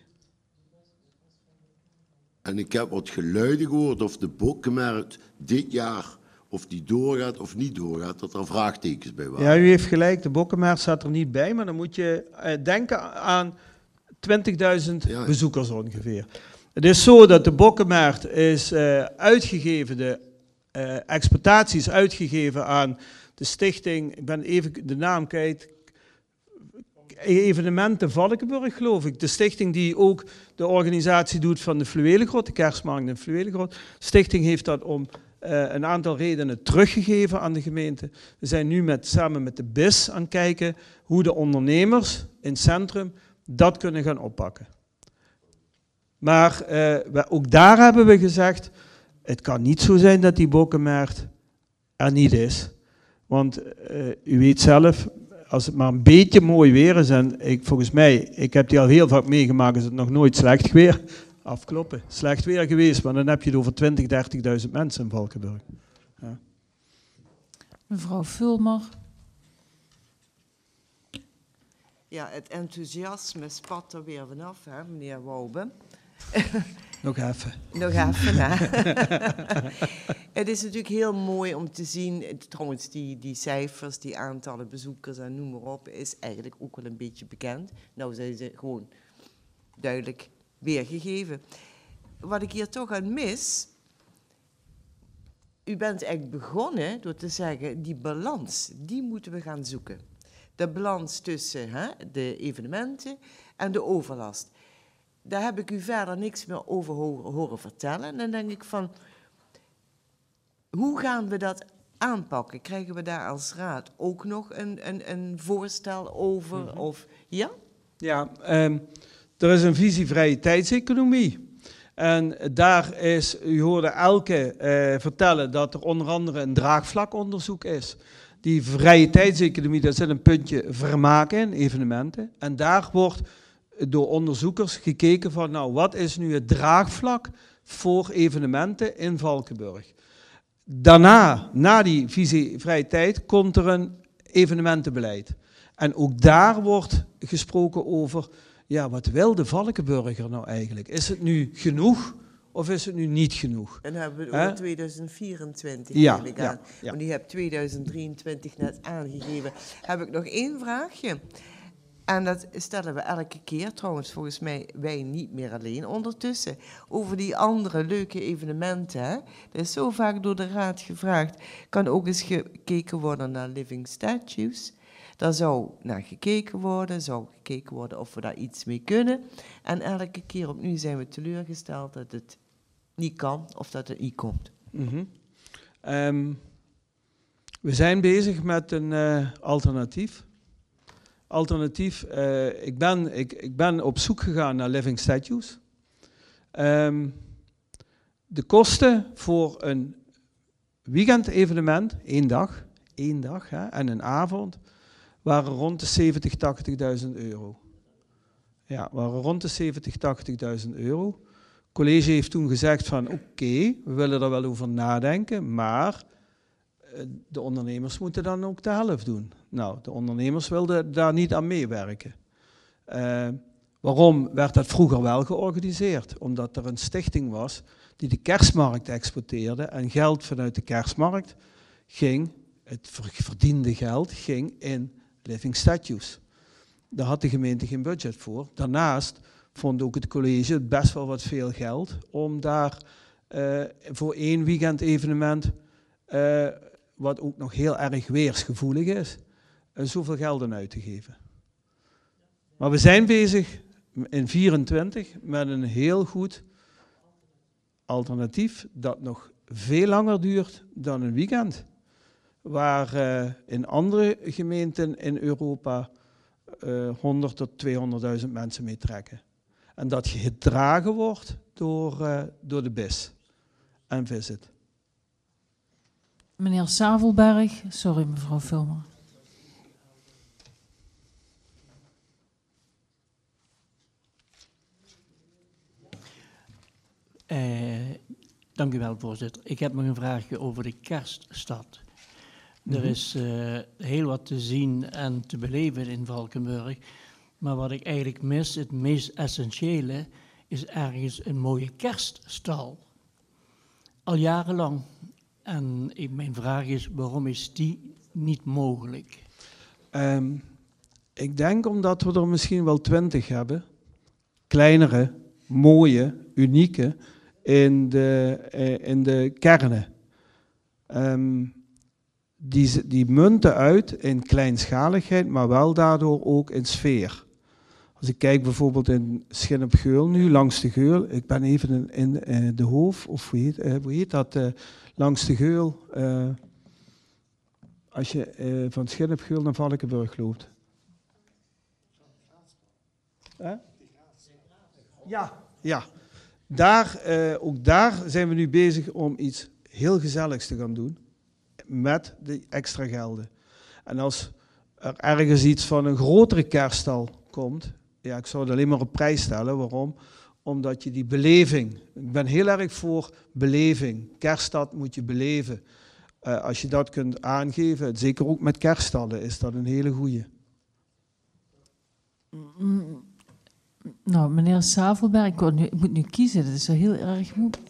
En ik heb wat geluiden gehoord of de Bokkenmarkt dit jaar, of die doorgaat of niet doorgaat, dat er vraagtekens bij waren.
Ja, u heeft gelijk, de Bokkenmarkt staat er niet bij, maar dan moet je denken aan 20.000 bezoekers ongeveer. Het is zo dat de Bokkenmarkt is uitgegeven, de exploitatie is uitgegeven aan de stichting, ik ben even de naam kwijt, Evenementen Valkenburg, geloof ik. De stichting die ook de organisatie doet van de Fluwelengrot, de kerstmarkt in Fluwelengrot. De stichting heeft dat om een aantal redenen teruggegeven aan de gemeente. We zijn nu samen met de BIS aan het kijken hoe de ondernemers in het centrum dat kunnen gaan oppakken. Maar ook daar hebben we gezegd, het kan niet zo zijn dat die Bokkenmarkt er niet is. Want u weet zelf, als het maar een beetje mooi weer is, en ik heb die al heel vaak meegemaakt, is het nog nooit slecht weer. Afkloppen, slecht weer geweest, maar dan heb je het over 20.000, 30.000 mensen in Valkenburg. Ja.
Mevrouw Vulmer.
Ja, het enthousiasme spat er weer vanaf, hè, meneer Wouwe.
Nog even.
Nog even, hè. Het is natuurlijk heel mooi om te zien, trouwens die cijfers, die aantallen bezoekers en noem maar op, is eigenlijk ook wel een beetje bekend. Nou zijn ze gewoon duidelijk weergegeven. Wat ik hier toch aan mis, u bent eigenlijk begonnen door te zeggen, die balans, die moeten we gaan zoeken. De balans tussen de evenementen en de overlast. Daar heb ik u verder niks meer over horen vertellen. En dan denk ik van, hoe gaan we dat aanpakken? Krijgen we daar als raad ook nog een voorstel over? Mm-hmm. Of, ja? Ja,
er is een visie vrije tijdseconomie. En daar is, u hoorde Elke vertellen dat er onder andere een draagvlakonderzoek is. Die vrije tijdseconomie, daar zit een puntje vermaken in, evenementen. En daar wordt door onderzoekers gekeken van, nou, wat is nu het draagvlak voor evenementen in Valkenburg? Daarna, na die visievrije tijd, komt er een evenementenbeleid. En ook daar wordt gesproken over, ja, wat wil de Valkenburger nou eigenlijk? Is het nu genoeg of is het nu niet genoeg?
En dan hebben we het over 2024,
Ja,
neem ik aan.
ja.
Want u hebt 2023 net aangegeven. Heb ik nog één vraagje. En dat stellen we elke keer, trouwens volgens mij wij niet meer alleen ondertussen, over die andere leuke evenementen. Hè? Er is zo vaak door de Raad gevraagd, kan ook eens gekeken worden naar living statues. Daar zou naar gekeken worden of we daar iets mee kunnen. En elke keer opnieuw zijn we teleurgesteld dat het niet kan of dat het niet komt.
We zijn bezig met een alternatief. Ik ben op zoek gegaan naar living statues. De kosten voor een weekendevenement, één dag hè, en een avond, waren rond de 70.000, 80.000 euro. Ja, waren rond de 70.000, 80.000 euro. Het college heeft toen gezegd van oké, we willen er wel over nadenken, maar de ondernemers moeten dan ook de helft doen. Nou, de ondernemers wilden daar niet aan meewerken. Waarom werd dat vroeger wel georganiseerd? Omdat er een stichting was die de kerstmarkt exporteerde en geld vanuit de kerstmarkt ging, het verdiende geld, ging in living statues. Daar had de gemeente geen budget voor. Daarnaast vond ook het college best wel wat veel geld om daar voor één weekend evenement, wat ook nog heel erg weersgevoelig is, zoveel geld aan uit te geven. Maar we zijn bezig in 2024 met een heel goed alternatief dat nog veel langer duurt dan een weekend. Waar in andere gemeenten in Europa 100 tot 200.000 mensen mee trekken. En dat gedragen wordt door de BIS en Visit.
Meneer Savelberg, sorry mevrouw Vulmer.
Dank u wel, voorzitter. Ik heb nog een vraagje over de kerststad. Er is heel wat te zien en te beleven in Valkenburg. Maar wat ik eigenlijk mis, het meest essentiële, is ergens een mooie kerststal. Al jarenlang. En mijn vraag is, waarom is die niet mogelijk?
Ik denk omdat we er misschien wel 20 hebben. Kleinere, mooie, unieke, in de kernen. Die munten uit in kleinschaligheid, maar wel daardoor ook in sfeer. Als ik kijk bijvoorbeeld in Schin op Geul nu, langs de Geul. Ik ben even in de Hoof, of hoe heet dat? Langs de Geul. Als je van Schin op Geul naar Valkenburg loopt. Ja. Ook daar zijn we nu bezig om iets heel gezelligs te gaan doen. Met de extra gelden. En als er ergens iets van een grotere kerststal komt, ja, ik zou het alleen maar op prijs stellen. Waarom? Omdat je die beleving, ik ben heel erg voor beleving. Kerststad moet je beleven. Als je dat kunt aangeven, zeker ook met kerststallen, is dat een hele goeie.
Nou, meneer Savelberg, ik moet nu kiezen, dat is wel heel erg moeilijk.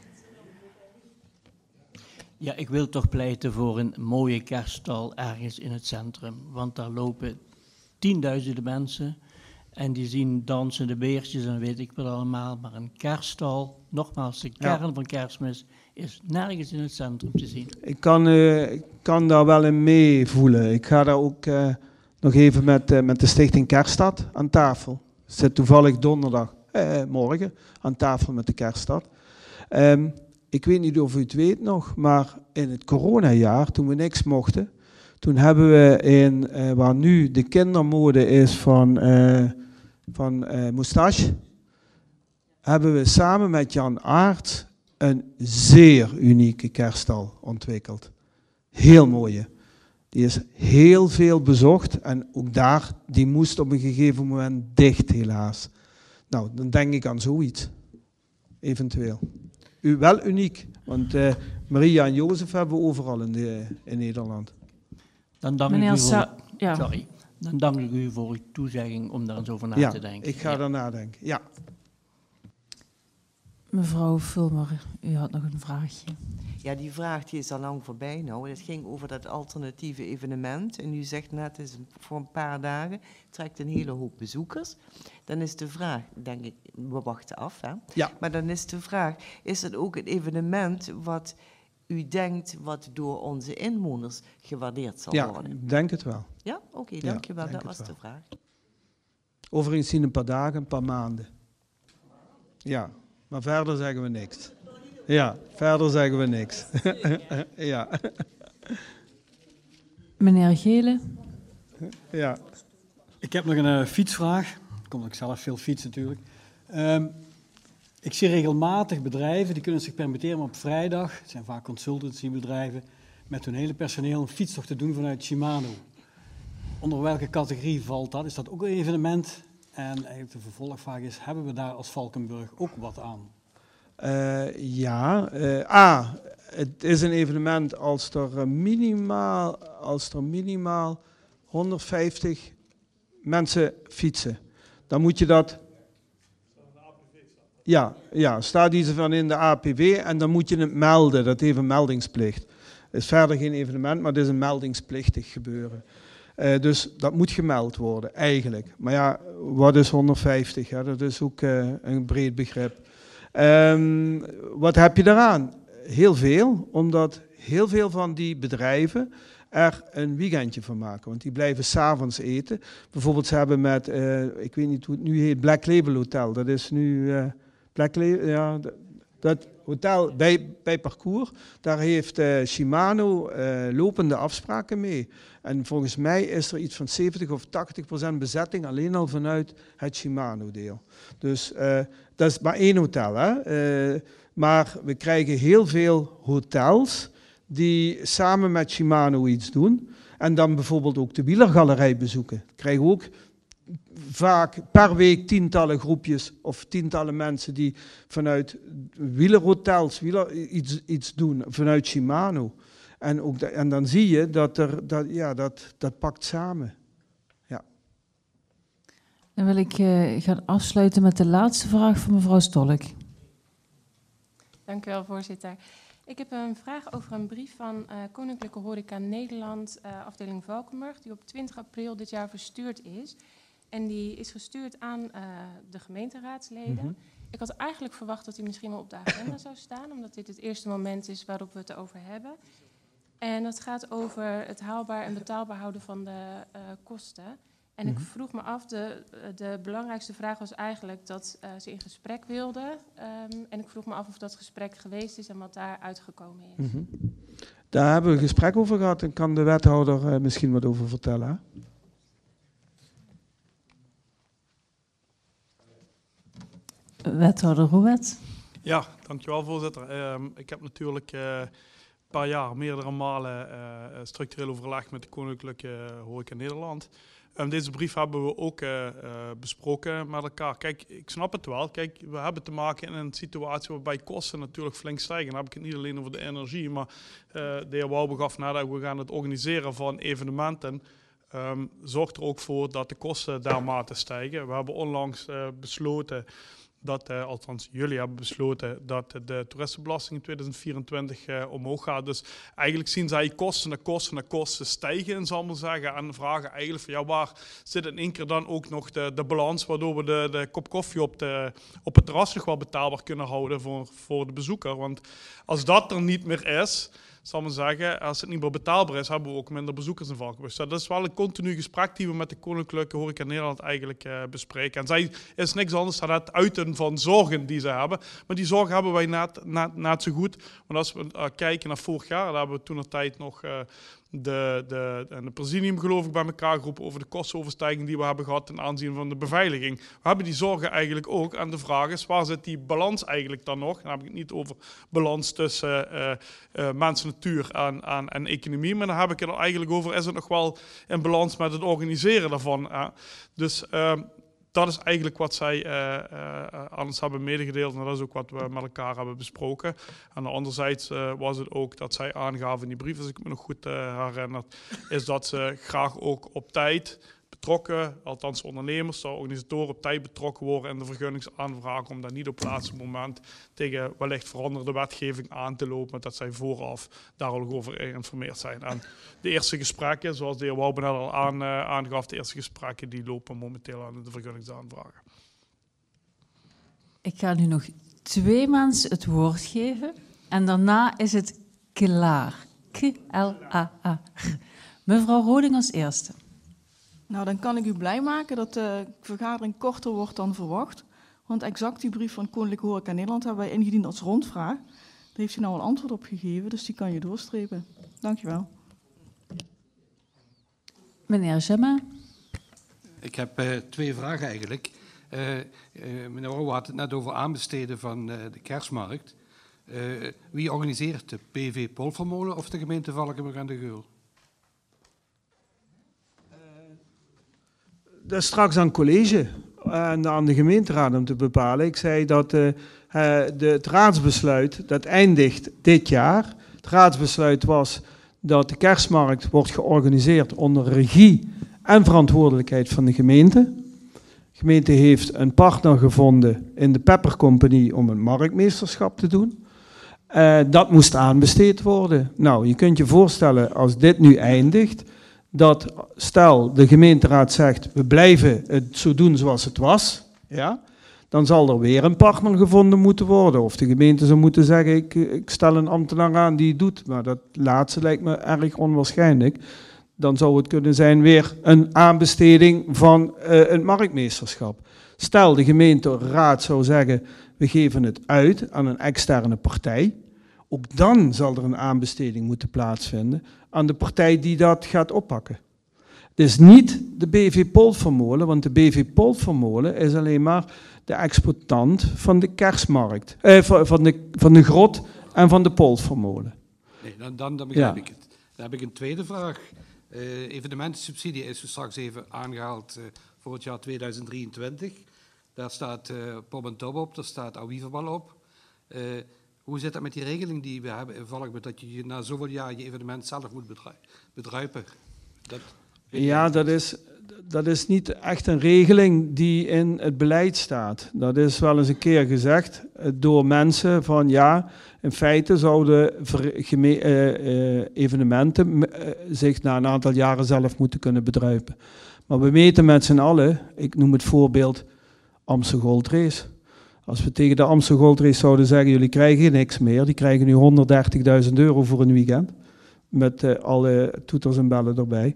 Ja, ik wil toch pleiten voor een mooie kerststal ergens in het centrum. Want daar lopen tienduizenden mensen en die zien dansende beertjes en weet ik wat allemaal. Maar een kerststal, nogmaals, de kern van Kerstmis, is nergens in het centrum te zien.
Ik kan daar wel in meevoelen. Ik ga daar ook nog even met de Stichting Kerststad aan tafel. Ik zit toevallig morgen aan tafel met de Kerststad. Ik weet niet of u het weet nog, maar in het coronajaar, toen we niks mochten, toen hebben we waar nu de kindermode is van Moustache, hebben we samen met Jan Aert een zeer unieke kerststal ontwikkeld. Heel mooie. Die is heel veel bezocht en ook die moest op een gegeven moment dicht helaas. Nou, dan denk ik aan zoiets. Eventueel. Wel uniek, Want Maria en Jozef hebben we overal in Nederland.
Dan dank ik
Meneer
u voor,
ja.
sorry. Dan dank ik u voor uw toezegging om daar eens over na
Ja,
te denken.
ik ga daar nadenken. Ja.
Mevrouw Vulmer, u had nog een vraagje.
Ja, die vraag die is al lang voorbij nou. Het ging over dat alternatieve evenement. En u zegt net, het is voor een paar dagen, trekt een hele hoop bezoekers. Dan is de vraag, denk ik, we wachten af, hè?
Ja.
Maar dan is de vraag, is het ook een evenement wat u denkt wat door onze inwoners gewaardeerd zal
Ja,
worden?
ik denk het wel.
Ja? Oké,
Ja,
dankjewel.
denk
Dat
het
was de
wel.
vraag.
Overigens zien een paar dagen, een paar maanden. Ja, maar verder zeggen we niks. Ja, verder zeggen we niks. Ja.
Meneer Gele.
Ja.
Ik heb nog een fietsvraag. Komt ik zelf veel fiets natuurlijk. Ik zie regelmatig bedrijven die kunnen zich permitteren om op vrijdag, het zijn vaak consultancybedrijven, met hun hele personeel een fietstocht te doen vanuit Shimano. Onder welke categorie valt dat? Is dat ook een evenement? En eigenlijk de vervolgvraag is, hebben we daar als Valkenburg ook wat aan?
Het is een evenement als er minimaal 150 mensen fietsen. Dan moet je dat... Ja, staat iets van in de APW en dan moet je het melden. Dat heeft een meldingsplicht. Het is verder geen evenement, maar het is een meldingsplichtig gebeuren. Dus dat moet gemeld worden, eigenlijk. Maar ja, wat is 150? Hè? Dat is ook een breed begrip. Wat heb je daaraan? Heel veel, omdat heel veel van die bedrijven er een weekendje van maken. Want die blijven 's avonds eten. Bijvoorbeeld ze hebben met, ik weet niet hoe het nu heet, Black Label Hotel. Dat is nu Black Label, ja, dat hotel bij Parcours. Daar heeft Shimano lopende afspraken mee. En volgens mij is er iets van 70 of 80% bezetting alleen al vanuit het Shimano-deel. Dus dat is maar één hotel, hè. Maar we krijgen heel veel hotels die samen met Shimano iets doen. En dan bijvoorbeeld ook de wielergalerij bezoeken. We krijgen ook vaak per week tientallen groepjes of tientallen mensen die vanuit wielerhotels iets doen, vanuit Shimano. En dan zie je dat pakt samen. Ja.
Dan wil ik gaan afsluiten met de laatste vraag van mevrouw Stolk.
Dank u wel, voorzitter. Ik heb een vraag over een brief van Koninklijke Horeca Nederland, afdeling Valkenburg, die op 20 april dit jaar verstuurd is. En die is gestuurd aan de gemeenteraadsleden.
Mm-hmm.
Ik had eigenlijk verwacht dat die misschien wel op de agenda zou staan, omdat dit het eerste moment is waarop we het over hebben. En dat gaat over het haalbaar en betaalbaar houden van de kosten. En ik vroeg me af, de belangrijkste vraag was eigenlijk dat ze in gesprek wilden. En ik vroeg me af of dat gesprek geweest is en wat daar uitgekomen is.
Mm-hmm. Daar hebben we een gesprek over gehad en kan de wethouder misschien wat over vertellen. Hè?
Wethouder Rouwet.
Ja, dankjewel voorzitter. Ik heb natuurlijk een paar jaar meerdere malen structureel overleg met de Koninklijke Horeca Nederland. Deze brief hebben we ook besproken met elkaar. Kijk, ik snap het wel. Kijk, we hebben te maken in een situatie waarbij kosten natuurlijk flink stijgen. Dan heb ik het niet alleen over de energie, maar de heer Wouwe gaf net, we gaan het organiseren van evenementen. Zorgt er ook voor dat de kosten dermate stijgen. We hebben onlangs besloten dat, althans jullie hebben besloten, dat de toeristenbelasting in 2024 omhoog gaat. Dus eigenlijk zien zij kosten stijgen, zal ik maar zeggen. En vragen eigenlijk van, ja, waar zit in één keer dan ook nog de balans, waardoor we de kop koffie op het terras nog wel betaalbaar kunnen houden voor de bezoeker. Want als dat er niet meer is, zal ik maar zeggen, als het niet meer betaalbaar is, hebben we ook minder bezoekers in Valkenburg. Dus dat is wel een continu gesprek die we met de Koninklijke Horeca Nederland eigenlijk bespreken. En zij is niks anders dan het uiten van zorgen die ze hebben. Maar die zorgen hebben wij net zo goed. Want als we kijken naar vorig jaar, daar hebben we toen een tijd nog de presidium geloof ik bij elkaar geroepen over de kostenoverstijging die we hebben gehad ten aanzien van de beveiliging. We hebben die zorgen eigenlijk ook. En de vraag is, waar zit die balans eigenlijk dan nog? Dan heb ik het niet over balans tussen mens, natuur en economie. Maar dan heb ik het er eigenlijk over, is het nog wel in balans met het organiseren daarvan? Dus dat is eigenlijk wat zij aan ons hebben medegedeeld. En dat is ook wat we met elkaar hebben besproken. En anderzijds was het ook dat zij aangaven in die brief, als ik me nog goed herinner, is dat ze graag ook op tijd betrokken, althans ondernemers, de organisatoren op tijd betrokken worden in de vergunningsaanvraag, om dat niet op het laatste moment tegen wellicht veranderde wetgeving aan te lopen, maar dat zij vooraf daar al over geïnformeerd zijn. En de eerste gesprekken, zoals de heer Wouben al aangaf, de eerste gesprekken die lopen momenteel aan de vergunningsaanvragen.
Ik ga nu nog 2 mensen het woord geven en daarna is het klaar. K-L-A-A. Mevrouw Roding als eerste.
Nou, dan kan ik u blij maken dat de vergadering korter wordt dan verwacht. Want exact die brief van Koninklijke Horeca Nederland hebben wij ingediend als rondvraag. Daar heeft u nou een antwoord op gegeven, dus die kan je doorstrepen. Dank je wel.
Meneer Gemma.
Ik heb 2 vragen eigenlijk. Meneer Wouwen had het net over aanbesteden van de kerstmarkt. Wie organiseert de PV Polvermolen of de gemeente Valkenburg aan de Geul?
Dat is straks aan het college en aan de gemeenteraad om te bepalen. Ik zei dat het raadsbesluit, dat eindigt dit jaar. Het raadsbesluit was dat de kerstmarkt wordt georganiseerd onder regie en verantwoordelijkheid van de gemeente. De gemeente heeft een partner gevonden in de Pepper Company om een marktmeesterschap te doen. Dat moest aanbesteed worden. Nou, je kunt je voorstellen als dit nu eindigt, dat stel de gemeenteraad zegt we blijven het zo doen zoals het was, ja, dan zal er weer een partner gevonden moeten worden. Of de gemeente zou moeten zeggen ik stel een ambtenaar aan die het doet. Maar dat laatste lijkt me erg onwaarschijnlijk. Dan zou het kunnen zijn weer een aanbesteding van een marktmeesterschap. Stel de gemeenteraad zou zeggen we geven het uit aan een externe partij. Ook dan zal er een aanbesteding moeten plaatsvinden aan de partij die dat gaat oppakken. Het is niet de BV Polvermolen, want de BV Polvermolen is alleen maar de exploitant van de kerstmarkt, van de grot en van de Polvermolen.
Nee, dan begrijp ik het. Dan heb ik een tweede vraag. Evenementensubsidie is straks even aangehaald voor het jaar 2023. Daar staat Pop en Top op, daar staat Awiverbal op. Hoe zit dat met die regeling die we hebben in Valkenburg, dat je na zoveel jaar je evenement zelf moet bedruipen?
Ja, dat is niet echt een regeling die in het beleid staat. Dat is wel eens een keer gezegd door mensen van ja, in feite zouden evenementen zich na een aantal jaren zelf moeten kunnen bedruipen. Maar we meten met z'n allen, ik noem het voorbeeld Amstel Gold Race. Als we tegen de Amstel Gold Race zouden zeggen, jullie krijgen niks meer, die krijgen nu €130.000 voor een weekend, met alle toeters en bellen erbij.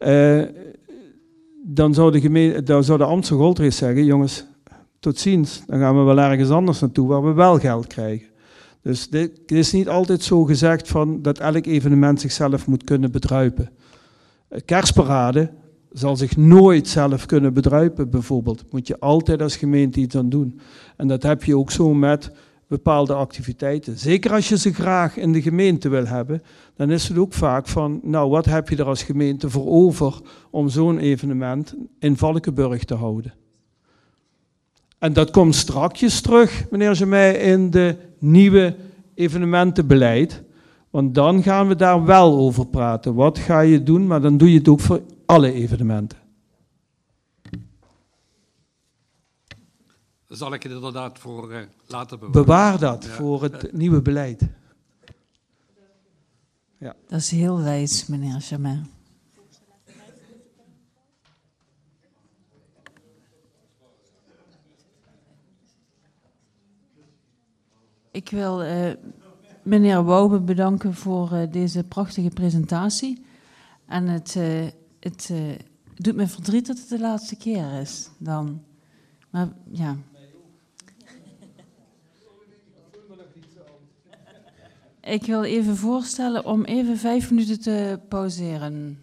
Dan zou de Amstel Gold Race zeggen, jongens, tot ziens, dan gaan we wel ergens anders naartoe waar we wel geld krijgen. Dus het is niet altijd zo gezegd van dat elk evenement zichzelf moet kunnen bedruipen. Kerstparade zal zich nooit zelf kunnen bedruipen, bijvoorbeeld. Moet je altijd als gemeente iets aan doen. En dat heb je ook zo met bepaalde activiteiten. Zeker als je ze graag in de gemeente wil hebben, dan is het ook vaak van, nou, wat heb je er als gemeente voor over om zo'n evenement in Valkenburg te houden? En dat komt strakjes terug, meneer Gemay, in de nieuwe evenementenbeleid. Want dan gaan we daar wel over praten. Wat ga je doen? Maar dan doe je het ook voor alle evenementen.
Dan zal ik het inderdaad voor later bewaren.
Bewaar dat voor het nieuwe beleid. Ja.
Dat is heel wijs, meneer Gemay. Ik wil meneer Wouben bedanken voor deze prachtige presentatie. En het doet me verdriet dat het de laatste keer is dan. Maar ja. Ik wil even voorstellen om even 5 minuten te pauzeren.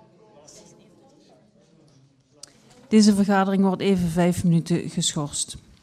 Deze vergadering wordt even 5 minuten geschorst.